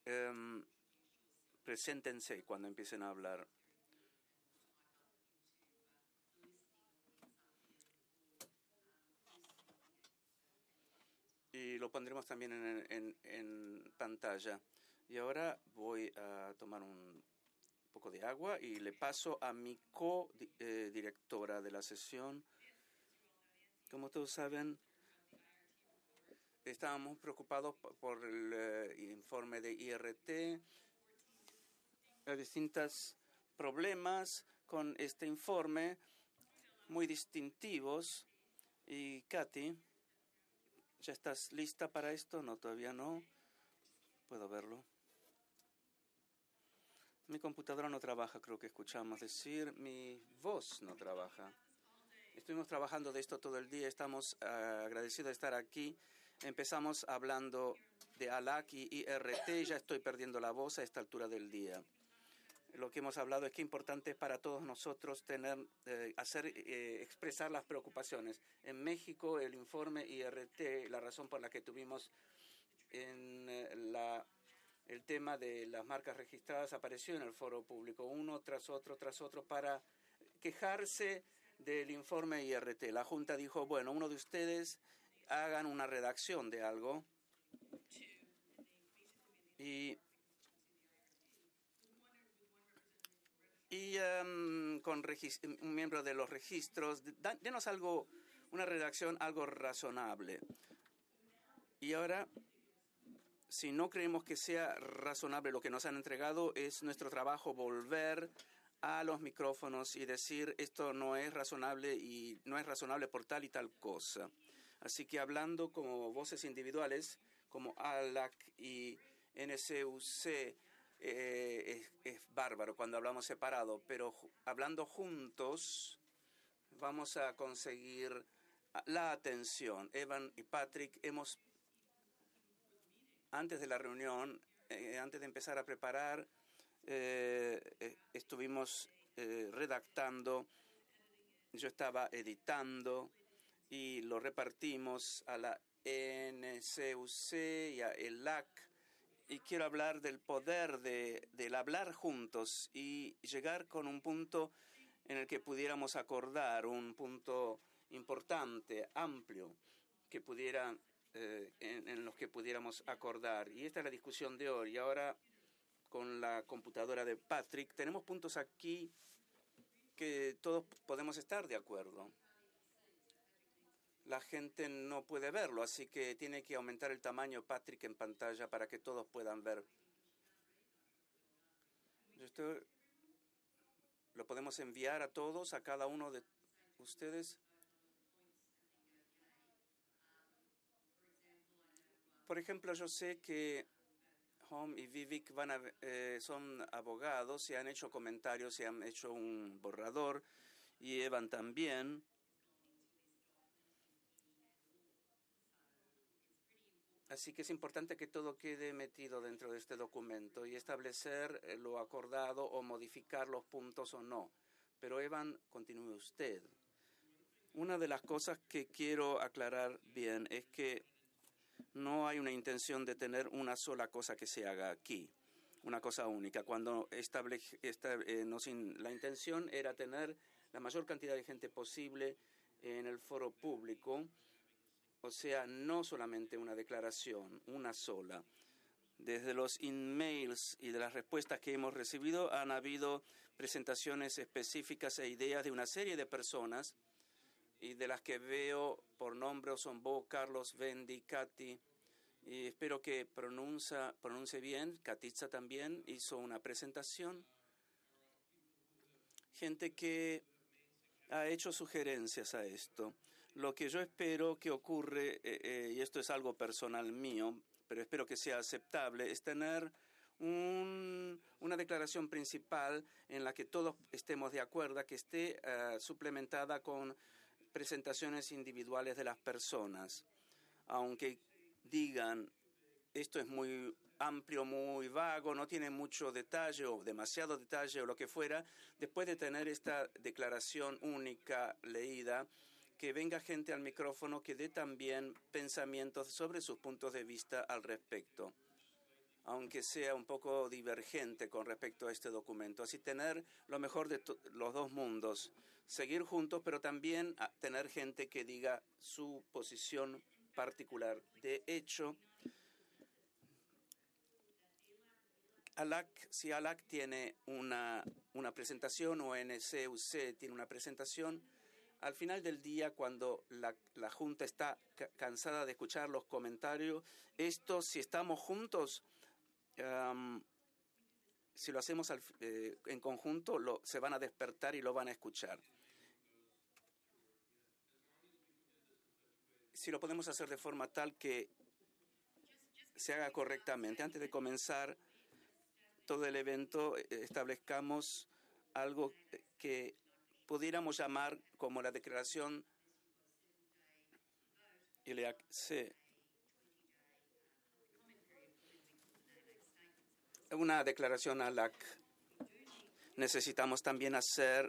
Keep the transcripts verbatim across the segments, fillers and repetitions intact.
Um, preséntense cuando empiecen a hablar. Y lo pondremos también en, en, en pantalla. Y ahora voy a tomar un poco de agua y le paso a mi co-directora de la sesión. Como todos saben, estábamos preocupados por el uh, informe de I R T, los distintos problemas con este informe, muy distintivos. Y Katy, ¿ya estás lista para esto? No, todavía no. Puedo verlo. Mi computadora no trabaja, creo que escuchamos decir. Mi voz no trabaja. Estuvimos trabajando de esto todo el día. Estamos uh, agradecidos de estar aquí. Empezamos hablando de A L A C y I R T. Ya estoy perdiendo la voz a esta altura del día. Lo que hemos hablado es que es importante para todos nosotros tener, eh, hacer, eh, expresar las preocupaciones. En México, el informe I R T, la razón por la que tuvimos en eh, la, el tema de las marcas registradas apareció en el foro público, uno tras otro, tras otro, para quejarse del informe I R T. La Junta dijo, bueno, uno de ustedes hagan una redacción de algo y... Y um, con un miembro de los registros, denos algo, una redacción algo razonable. Y ahora, si no creemos que sea razonable lo que nos han entregado, es nuestro trabajo volver a los micrófonos y decir esto no es razonable y no es razonable por tal y tal cosa. Así que hablando como voces individuales, como A L A C y N C U C, Eh, es, es bárbaro cuando hablamos separado, pero hablando juntos vamos a conseguir la atención. Evan y Patrick hemos, antes de la reunión, eh, antes de empezar a preparar, eh, eh, estuvimos eh, redactando, yo estaba editando y lo repartimos a la N C U C y a E L A C. Y quiero hablar del poder de, del hablar juntos y llegar con un punto en el que pudiéramos acordar, un punto importante, amplio, que pudiera, eh, en, en los que pudiéramos acordar. Y esta es la discusión de hoy. Y ahora, con la computadora de Patrick, tenemos puntos aquí que todos podemos estar de acuerdo. La gente no puede verlo, así que tiene que aumentar el tamaño, Patrick, en pantalla para que todos puedan ver. Esto lo podemos enviar a todos, a cada uno de ustedes. Por ejemplo, yo sé que Home y Vivek van a, eh, son abogados y han hecho comentarios y han hecho un borrador, y Evan también. Así que es importante que todo quede metido dentro de este documento y establecer lo acordado o modificar los puntos o no. Pero Evan, continúe usted. Una de las cosas que quiero aclarar bien es que no hay una intención de tener una sola cosa que se haga aquí, una cosa única. Cuando estable, esta, eh, nos, la intención era tener la mayor cantidad de gente posible en el foro público. O sea, no solamente una declaración, una sola. Desde los emails y de las respuestas que hemos recibido han habido presentaciones específicas e ideas de una serie de personas, y de las que veo por nombre son Bo, Carlos, Wendy, Katy, y espero que pronuncia, pronuncie bien. Katitza también hizo una presentación. Gente que ha hecho sugerencias a esto. Lo que yo espero que ocurre, eh, eh, y esto es algo personal mío, pero espero que sea aceptable, es tener un, una declaración principal en la que todos estemos de acuerdo, que esté uh, suplementada con presentaciones individuales de las personas. Aunque digan, esto es muy amplio, muy vago, no tiene mucho detalle o demasiado detalle o lo que fuera, después de tener esta declaración única leída, que venga gente al micrófono que dé también pensamientos sobre sus puntos de vista al respecto. aunque sea un poco divergente con respecto a este documento. Así tener lo mejor de los dos mundos, seguir juntos, pero también tener gente que diga su posición particular. De hecho, ALAC, si ALAC tiene una, una presentación o N C U C tiene una presentación, al final del día, cuando la, la Junta está ca cansada de escuchar los comentarios, esto, si estamos juntos, um, si lo hacemos al, eh, en conjunto, lo, se van a despertar y lo van a escuchar. Si lo podemos hacer de forma tal que se haga correctamente. Antes de comenzar todo el evento, establezcamos algo que pudiéramos llamar como la declaración I L E A C. Una declaración A L A C. Necesitamos también hacer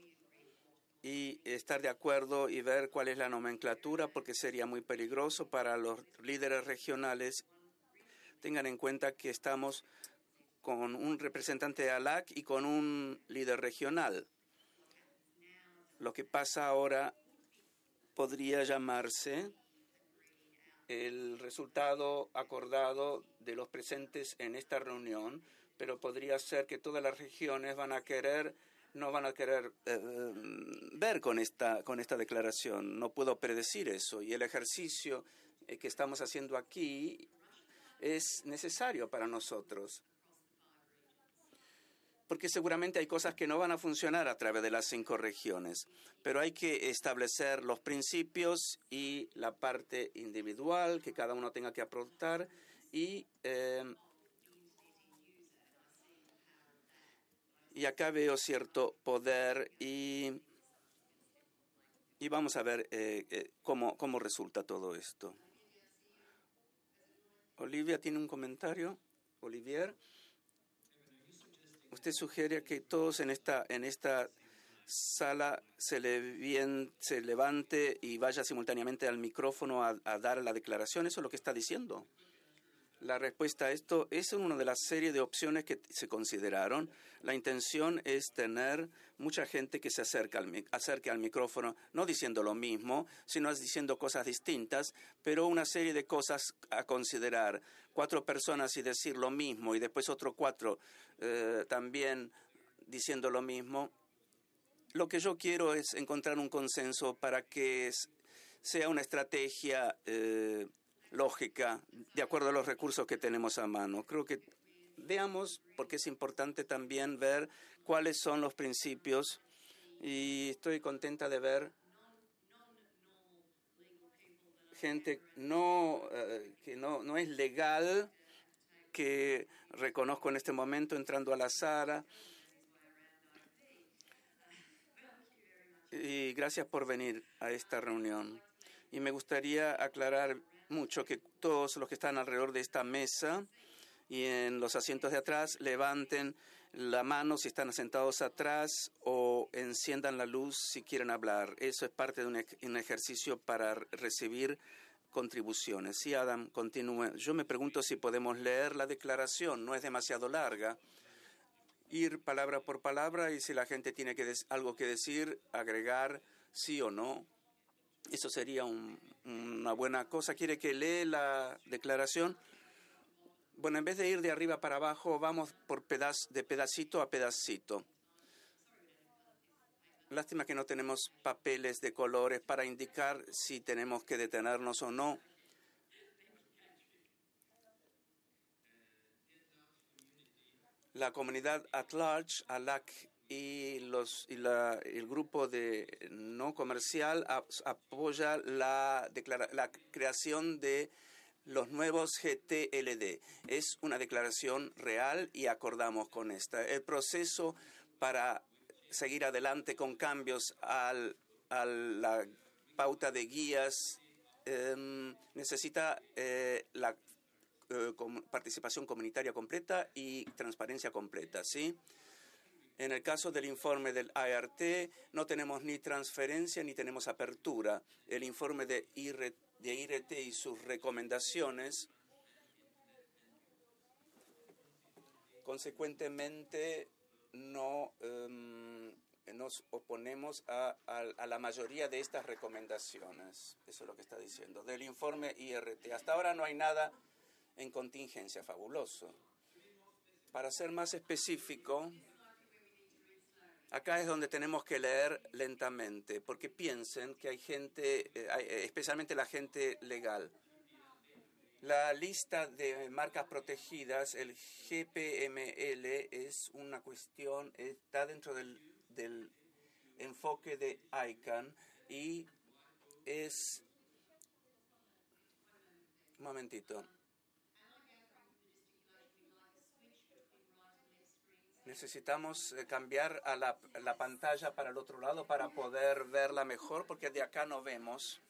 y estar de acuerdo y ver cuál es la nomenclatura, porque sería muy peligroso para los líderes regionales. Tengan en cuenta que estamos con un representante de A L A C y con un líder regional. Lo que pasa ahora podría llamarse el resultado acordado de los presentes en esta reunión, pero podría ser que todas las regiones van a querer, no van a querer eh, ver con esta, con esta declaración. No puedo predecir eso. Y el ejercicio eh, que estamos haciendo aquí es necesario para nosotros, porque seguramente hay cosas que no van a funcionar a través de las cinco regiones, pero hay que establecer los principios y la parte individual que cada uno tenga que aportar y, eh, y acá veo cierto poder y, y vamos a ver eh, eh, cómo, cómo resulta todo esto. Olivia tiene un comentario. Olivier. Usted sugiere que todos en esta, en esta sala se, le bien, se levante y vaya simultáneamente al micrófono a, a dar la declaración. ¿Eso es lo que está diciendo? La respuesta a esto es una de las series de opciones que se consideraron. La intención es tener mucha gente que se acerque al, acerque al micrófono, no diciendo lo mismo, sino diciendo cosas distintas, pero una serie de cosas a considerar. Cuatro personas y decir lo mismo y después otros cuatro eh, también diciendo lo mismo. Lo que yo quiero es encontrar un consenso para que es, sea una estrategia eh, lógica, de acuerdo a los recursos que tenemos a mano. Creo que veamos, porque es importante también ver cuáles son los principios, y estoy contenta de ver gente no, eh, que no, no es legal, que reconozco en este momento entrando a la sala. Y gracias por venir a esta reunión. Y me gustaría aclarar mucho que todos los que están alrededor de esta mesa y en los asientos de atrás levanten la mano si están sentados atrás o enciendan la luz si quieren hablar. Eso es parte de un, ej- un ejercicio para recibir contribuciones. Sí, Adam, continúe. Yo me pregunto si podemos leer la declaración. No es demasiado larga. Ir palabra por palabra y si la gente tiene que algo que decir, agregar sí o no. Eso sería un, una buena cosa. ¿Quiere que lee la declaración? Bueno, en vez de ir de arriba para abajo, vamos por pedaz, de pedacito a pedacito. Lástima que no tenemos papeles de colores para indicar si tenemos que detenernos o no. La comunidad at large, A L A C, y, los, y la, el grupo de no comercial ap, apoya la, declara, la creación de los nuevos G T L D. Es una declaración real y acordamos con esta. El proceso para seguir adelante con cambios al, a la pauta de guías eh, necesita eh, la eh, com, participación comunitaria completa y transparencia completa, ¿sí? En el caso del informe del I R T, no tenemos ni transferencia ni tenemos apertura. El informe de I R T y sus recomendaciones Consecuentemente, no um, nos oponemos a, a, a la mayoría de estas recomendaciones. Eso es lo que está diciendo. Del informe I R T. Hasta ahora no hay nada en contingencia. Fabuloso. Para ser más específico, acá es donde tenemos que leer lentamente, porque piensen que hay gente, eh, especialmente la gente legal. La lista de marcas protegidas, el G P M L, es una cuestión, está dentro del, del enfoque de I C A N y es... Un momentito. Necesitamos cambiar a la, la pantalla para el otro lado para poder verla mejor, porque de acá no vemos.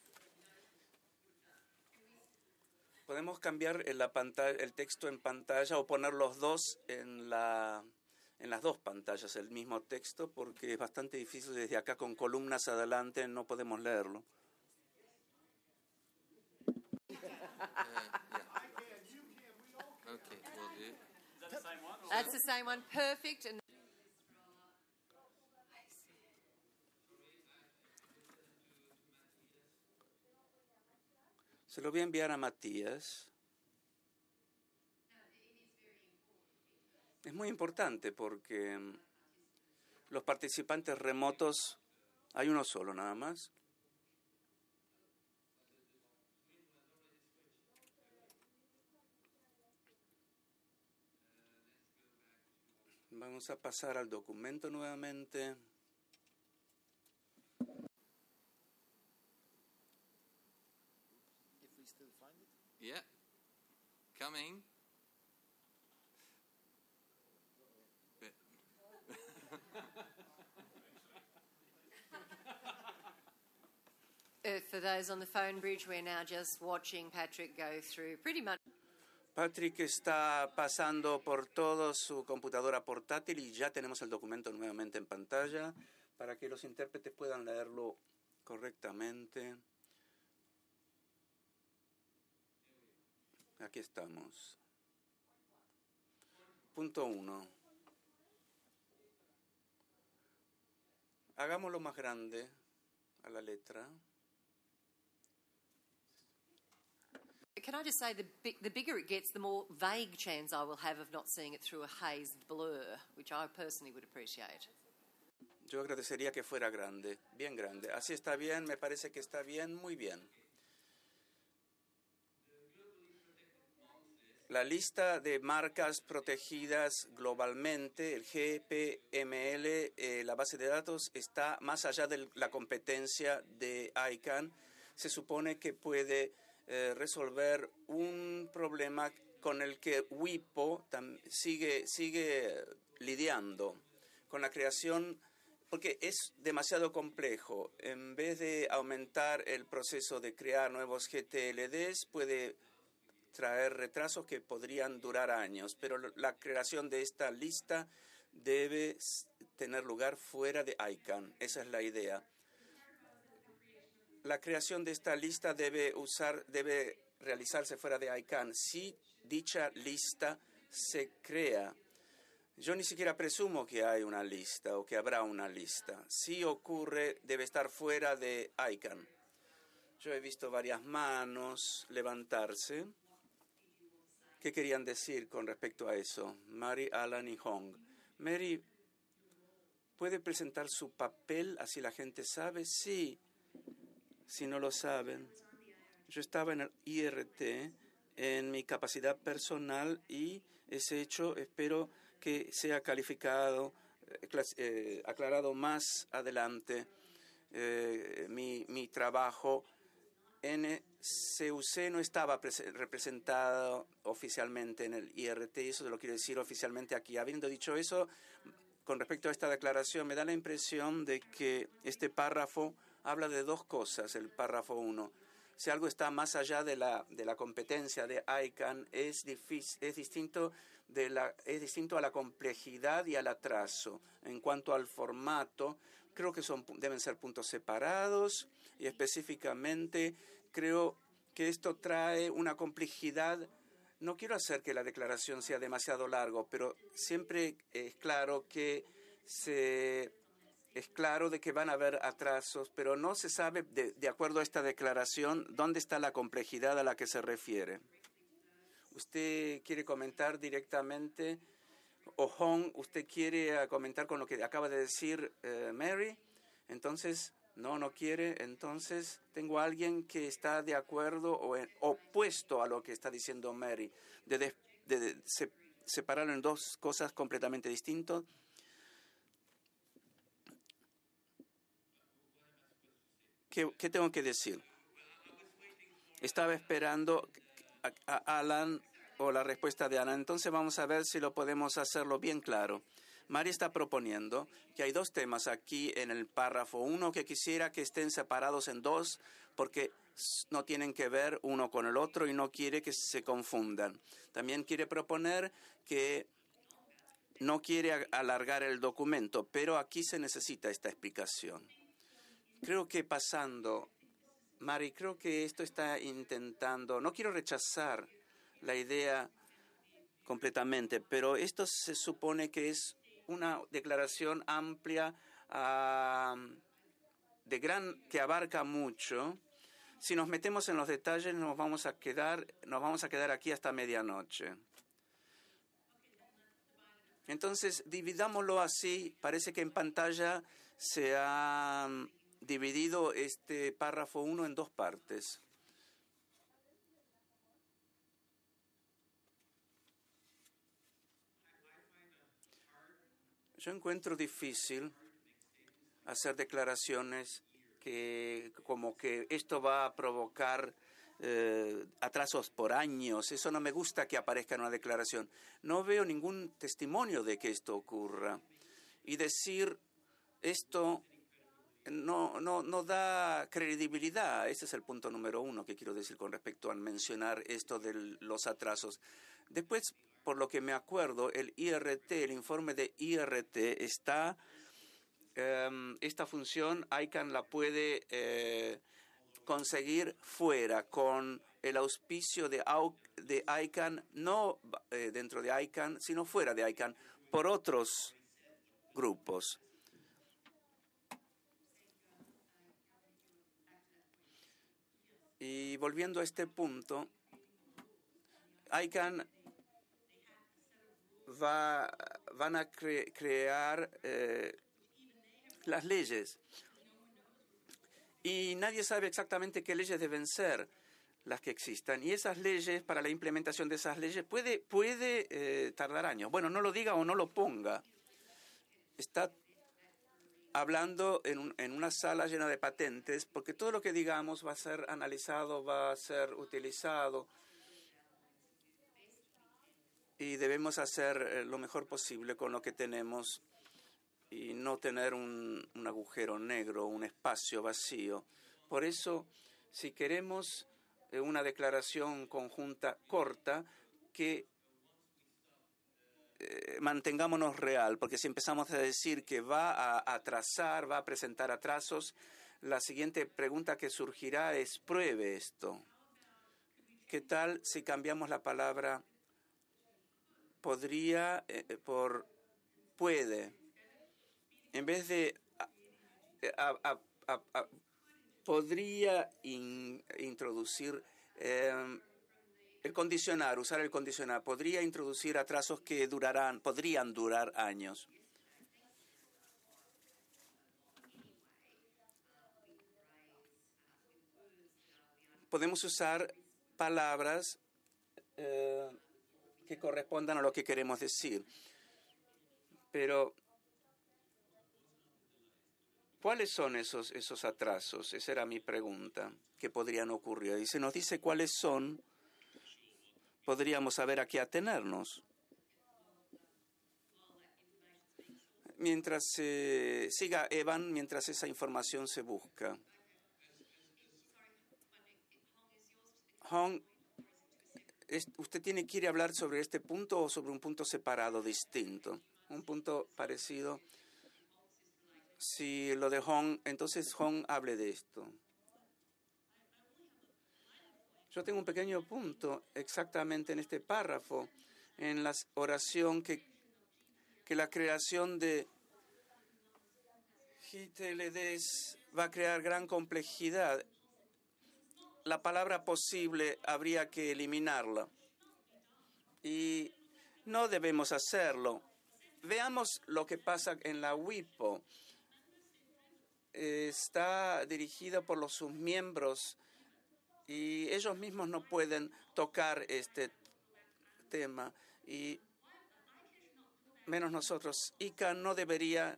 Podemos cambiar la pantalla, el texto en pantalla o poner los dos en, la, en las dos pantallas, el mismo texto, porque es bastante difícil desde acá con columnas adelante, no podemos leerlo. Uh, yeah. Okay, we'll do. Is that the same one? Or? That's the same one. Perfect. And Se lo voy a enviar a Matías. Es muy importante porque los participantes remotos, hay uno solo nada más. Vamos a pasar al documento nuevamente. Yeah. Coming. Bit. uh, for those on the phone bridge, we're now just watching Patrick go through pretty much. Patrick está pasando por todo su computadora portátil y ya tenemos el documento nuevamente en pantalla para que los intérpretes puedan leerlo correctamente. Aquí estamos. Punto uno. Hagámoslo más grande a la letra. Can I just say, the, big, the bigger it gets, the more vague chance I will have of not seeing it through a hazed blur, which I personally would appreciate. Yo agradecería que fuera grande, bien grande. Así está bien, me parece que está bien, muy bien. La lista de marcas protegidas globalmente, el G P M L, eh, la base de datos, está más allá de la competencia de I C A N. Se supone que puede eh, resolver un problema con el que WIPO sigue, sigue lidiando, con la creación, porque es demasiado complejo. En vez de aumentar el proceso de crear nuevos G T L Ds, puede traer retrasos que podrían durar años, pero la creación de esta lista debe tener lugar fuera de I C A N. Esa es la idea. La creación de esta lista debe usar, debe realizarse fuera de I C A N. Si dicha lista se crea, yo ni siquiera presumo que hay una lista o que habrá una lista. Si ocurre, debe estar fuera de I C A N. Yo he visto varias manos levantarse. ¿Qué querían decir con respecto a eso? Mary, Alan y Hong. Mary, ¿puede presentar su papel así la gente sabe? Sí. Si no lo saben, yo estaba en el I R T en mi capacidad personal y ese hecho espero que sea calificado, eh, aclarado más adelante. Eh, mi, mi trabajo en C U C no estaba representado oficialmente en el I R T, y eso te lo quiero decir oficialmente aquí. Habiendo dicho eso, con respecto a esta declaración, me da la impresión de que este párrafo habla de dos cosas, el párrafo uno. Si algo está más allá de la, de la competencia de I C A N, es, difícil, es, distinto de la, es distinto a la complejidad y al atraso. En cuanto al formato, creo que son, deben ser puntos separados y específicamente creo que esto trae una complejidad No quiero hacer que la declaración sea demasiado largo, pero siempre es claro que se, es claro de que van a haber atrasos, pero no se sabe, de, de acuerdo a esta declaración, dónde está la complejidad a la que se refiere. ¿Usted quiere comentar directamente? O Hong, ¿usted quiere comentar con lo que acaba de decir eh, Mary? Entonces, no, no quiere. Entonces, tengo a alguien que está de acuerdo o en, opuesto a lo que está diciendo Mary, de, de, de, de se, separarlo en dos cosas completamente distintas. ¿Qué, qué tengo que decir? Estaba esperando a, a Alan o la respuesta de Alan. Entonces vamos a ver si lo podemos hacerlo bien claro. Mari está proponiendo que hay dos temas aquí en el párrafo. Uno, que quisiera que estén separados en dos porque no tienen que ver uno con el otro y no quiere que se confundan. También quiere proponer que no quiere alargar el documento, pero aquí se necesita esta explicación. Creo que pasando, Mari, creo que esto está intentando, no quiero rechazar la idea completamente, pero esto se supone que es una declaración amplia, uh, de gran, que abarca mucho. Si nos metemos en los detalles, nos vamos a quedar, nos vamos a quedar aquí hasta medianoche. Entonces, dividámoslo así. Parece que en pantalla se ha dividido este párrafo uno en dos partes. Yo encuentro difícil hacer declaraciones que como que esto va a provocar eh, atrasos por años. Eso no me gusta que aparezca en una declaración. No veo ningún testimonio de que esto ocurra. Y decir esto no, no, no da credibilidad. Ese es el punto número uno que quiero decir con respecto a mencionar esto de los atrasos. Después, por lo que me acuerdo, el I R T, el informe de I R T está, um, esta función I C A N la puede eh, conseguir fuera con el auspicio de, de I C A N, no eh, dentro de I C A N, sino fuera de I C A N, por otros grupos. Y volviendo a este punto, I C A N Va, van a cre crear eh, las leyes y nadie sabe exactamente qué leyes deben ser las que existan, y esas leyes, para la implementación de esas leyes puede, puede eh, tardar años. Bueno, no lo diga o no lo ponga. Está hablando en, un, en una sala llena de patentes, porque todo lo que digamos va a ser analizado, va a ser utilizado. Y debemos hacer lo mejor posible con lo que tenemos y no tener un, un agujero negro, un espacio vacío. Por eso, si queremos una declaración conjunta corta, que eh, mantengámonos real, porque si empezamos a decir que va a atrasar, va a presentar atrasos, la siguiente pregunta que surgirá es: pruebe esto. ¿Qué tal si cambiamos la palabra podría eh, por puede? En vez de a, a, a, a, podría in, introducir eh, el condicionar, usar el condicionar, podría introducir atrasos que durarán, podrían durar años. Podemos usar palabras eh, que correspondan a lo que queremos decir. Pero, ¿cuáles son esos, esos atrasos? Esa era mi pregunta, que podrían ocurrir. Y se nos dice cuáles son, podríamos saber a qué atenernos. Mientras eh, siga Evan, mientras esa información se busca. Hong, ¿usted tiene, quiere hablar sobre este punto o sobre un punto separado, distinto? Un punto parecido. Si lo de Hong, entonces Hong hable de esto. Yo tengo un pequeño punto exactamente en este párrafo, en la oración que, que la creación de G T L Ds va a crear gran complejidad. La palabra posible habría que eliminarla. Y no debemos hacerlo. Veamos lo que pasa en la WIPO. Está dirigida por los sus miembros y ellos mismos no pueden tocar este tema, y menos nosotros. I C A no debería,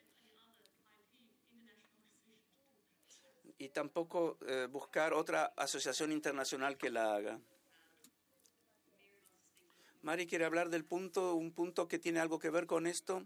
y tampoco eh, buscar otra asociación internacional que la haga. Mari quiere hablar del punto, un punto que tiene algo que ver con esto.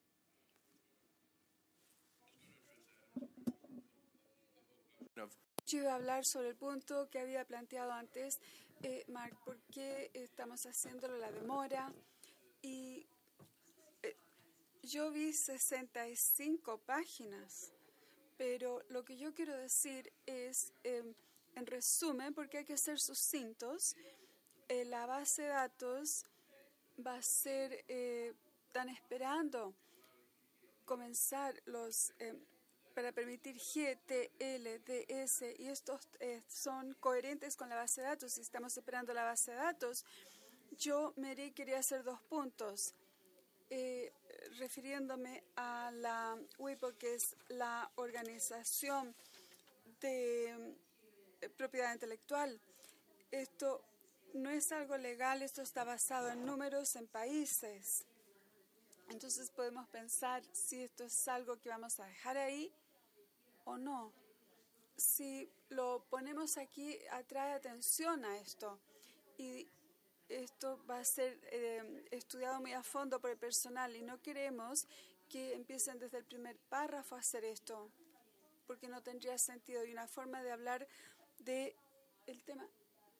Yo iba a hablar sobre el punto que había planteado antes, eh, Mark, ¿por qué estamos haciéndolo, la demora? Y eh, yo vi sesenta y cinco páginas, pero lo que yo quiero decir es, eh, en resumen, porque hay que ser sucintos, eh, la base de datos va a ser, eh, están esperando comenzar los... Eh, para permitir G, T, L, D, S, y estos eh, son coherentes con la base de datos y estamos esperando la base de datos. Yo, Mary, quería hacer dos puntos, eh, refiriéndome a la WIPO, que es la Organización de eh, Propiedad Intelectual. Esto no es algo legal, esto está basado en números en países. Entonces podemos pensar si esto es algo que vamos a dejar ahí o no. Si lo ponemos aquí, atrae atención a esto. Y esto va a ser eh, estudiado muy a fondo por el personal. Y no queremos que empiecen desde el primer párrafo a hacer esto, porque no tendría sentido. Y una forma de hablar del tema.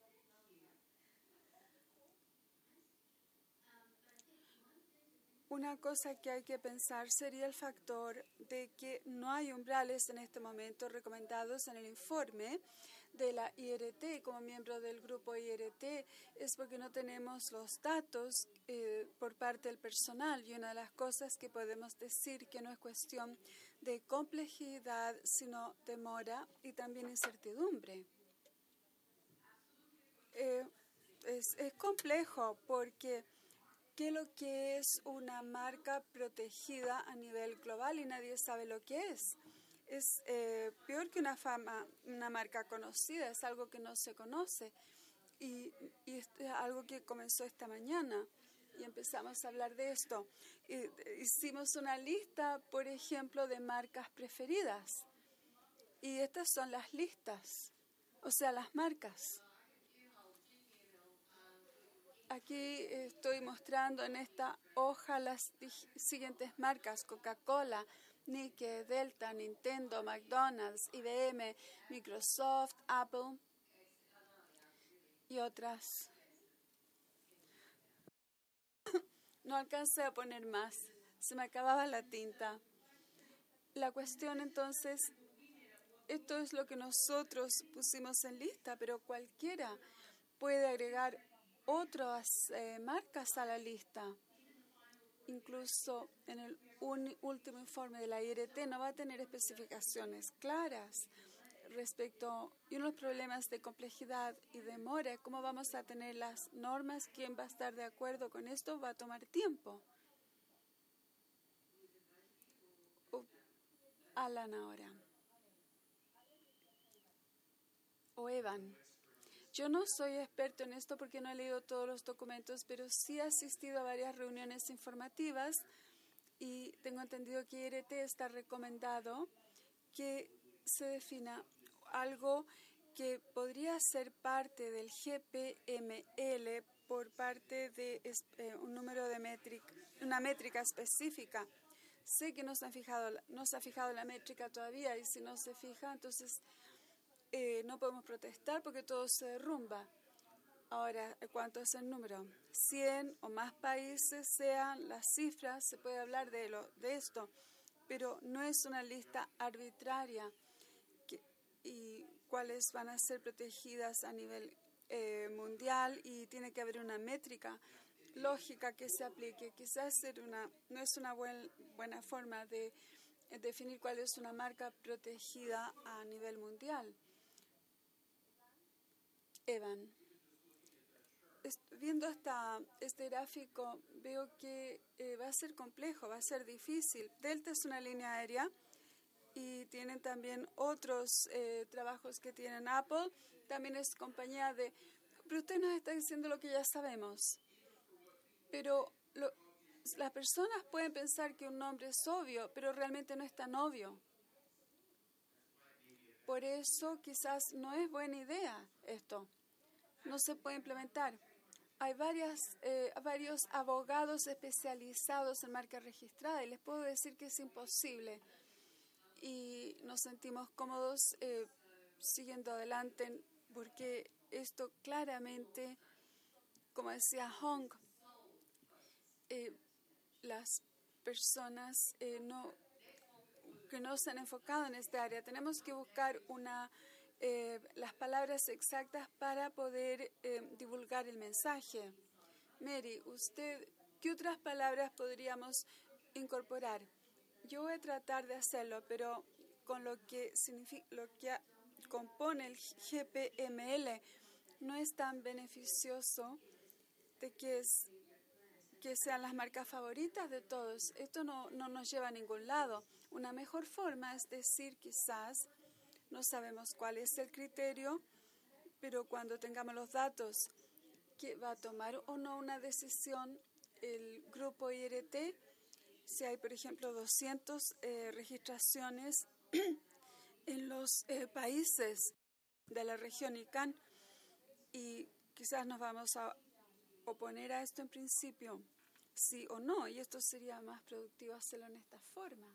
Una cosa que hay que pensar sería el factor de que no hay umbrales en este momento recomendados en el informe de la I R T. Como miembro del grupo I R T es porque no tenemos los datos eh, por parte del personal, y una de las cosas que podemos decir que no es cuestión de complejidad, sino demora y también incertidumbre. Eh, es, es complejo porque ¿qué es lo que es una marca protegida a nivel global? Y nadie sabe lo que es. Es eh, peor que una, fama, una marca conocida, es algo que no se conoce. Y, y es algo que comenzó esta mañana y empezamos a hablar de esto. Y, hicimos una lista, por ejemplo, de marcas preferidas. Y estas son las listas, o sea, las marcas. Aquí estoy mostrando en esta hoja las siguientes marcas: Coca-Cola, Nike, Delta, Nintendo, McDonald's, I B M, Microsoft, Apple y otras. No alcancé a poner más, se me acababa la tinta. La cuestión entonces, esto es lo que nosotros pusimos en lista, pero cualquiera puede agregar otras eh, marcas a la lista. Incluso en el un, último informe de la I R T no va a tener especificaciones claras respecto, y uno de los problemas de complejidad y demora, cómo vamos a tener las normas, quién va a estar de acuerdo con esto, va a tomar tiempo. Uh, Alan ahora. O Evan. Yo no soy experto en esto porque no he leído todos los documentos, pero sí he asistido a varias reuniones informativas y tengo entendido que I R T está recomendado que se defina algo que podría ser parte del G P M L por parte de eh, un número de métrica, una métrica específica. Sé que no se han fijado, no se ha fijado la métrica todavía, y si no se fija, entonces Eh, no podemos protestar porque todo se derrumba. Ahora, ¿cuánto es el número? cien o más países sean las cifras, se puede hablar de, lo, de esto, pero no es una lista arbitraria que, y cuáles van a ser protegidas a nivel eh, mundial y tiene que haber una métrica lógica que se aplique. Quizás ser una, no es una buen, buena forma de eh, definir cuál es una marca protegida a nivel mundial. Evan, est- viendo esta, este gráfico, veo que eh, va a ser complejo, va a ser difícil. Delta es una línea aérea y tienen también otros eh, trabajos que tienen Apple. También es compañía de... Pero usted nos está diciendo lo que ya sabemos. Pero lo- las personas pueden pensar que un nombre es obvio, pero realmente no es tan obvio. Por eso quizás no es buena idea esto. No se puede implementar. Hay varias, eh, varios abogados especializados en marca registrada y les puedo decir que es imposible. Y nos sentimos cómodos eh, siguiendo adelante porque esto claramente, como decía Hong, eh, las personas eh, no, que no se han enfocado en esta área, tenemos que buscar una, eh, las palabras exactas para poder eh, divulgar el mensaje. Mary, usted, ¿qué otras palabras podríamos incorporar? Yo voy a tratar de hacerlo, pero con lo que significa, lo que a- compone el G P M L no es tan beneficioso de que, es, que sean las marcas favoritas de todos. Esto no, no nos lleva a ningún lado. Una mejor forma es decir, quizás, no sabemos cuál es el criterio, pero cuando tengamos los datos, que va a tomar o no una decisión el grupo I R T. Si hay, por ejemplo, doscientas eh, registraciones en los eh, países de la región I C A N y quizás nos vamos a oponer a esto en principio, sí o no, y esto sería más productivo hacerlo en esta forma.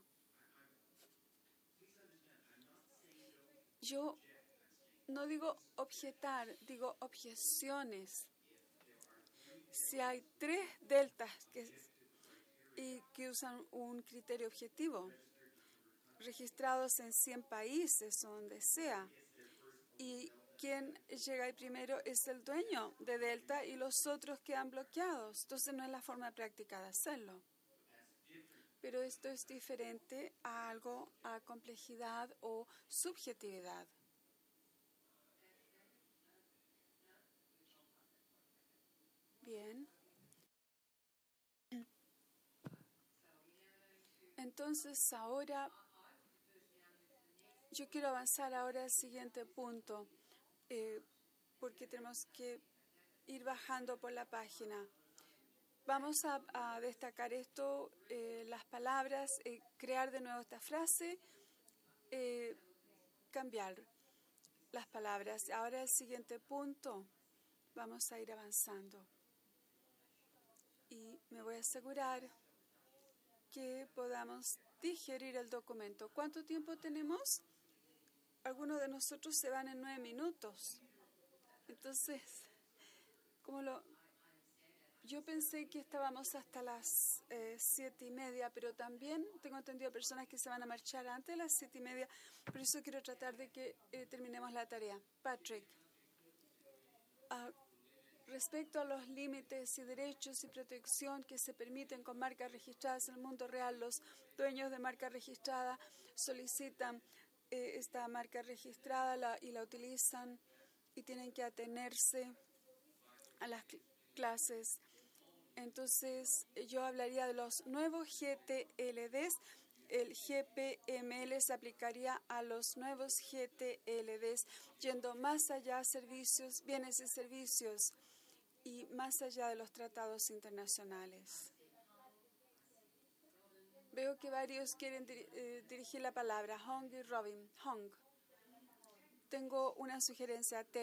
Yo no digo objetar, digo objeciones. Si hay tres deltas que, y que usan un criterio objetivo, registrados en cien países o donde sea, y quien llega ahí primero es el dueño de Delta y los otros quedan bloqueados. Entonces no es la forma práctica de hacerlo. Pero esto es diferente a algo, a complejidad o subjetividad. Bien. Entonces ahora, yo quiero avanzar ahora al siguiente punto, eh, porque tenemos que ir bajando por la página. Vamos a, a destacar esto, eh, las palabras, eh, crear de nuevo esta frase, eh, cambiar las palabras. Ahora el siguiente punto, vamos a ir avanzando. Y me voy a asegurar que podamos digerir el documento. ¿Cuánto tiempo tenemos? Algunos de nosotros se van en nueve minutos. Entonces, como lo... Yo pensé que estábamos hasta las eh, siete y media, pero también tengo entendido personas que se van a marchar antes de las siete y media. Por eso quiero tratar de que eh, terminemos la tarea. Patrick, uh, respecto a los límites y derechos y protección que se permiten con marcas registradas en el mundo real, los dueños de marca registrada solicitan eh, esta marca registrada la, y la utilizan y tienen que atenerse a las cl- clases. Entonces, yo hablaría de los nuevos G T L Ds. El G P M L se aplicaría a los nuevos G T L Ds, yendo más allá servicios, bienes y servicios y más allá de los tratados internacionales. Veo que varios quieren dir- eh, dirigir la palabra. Hong y Robin. Hong. Tengo una sugerencia.